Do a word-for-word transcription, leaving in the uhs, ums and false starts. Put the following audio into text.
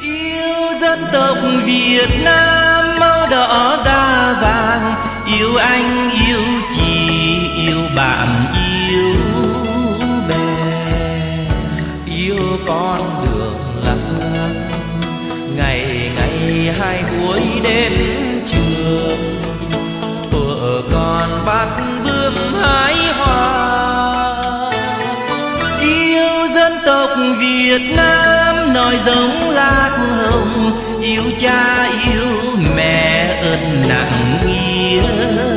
Yêu dân tộc Việt Nam máu đỏ da vàng, yêu anh yêu chị yêu bạn yêu bè, yêu con đường làng ngày ngày hai buổi đến trường, thuở còn bắt bướm hái hoa. Yêu dân tộc Việt Nam nói giống lá hồng, yêu cha yêu mẹ ơn nặng nghĩa.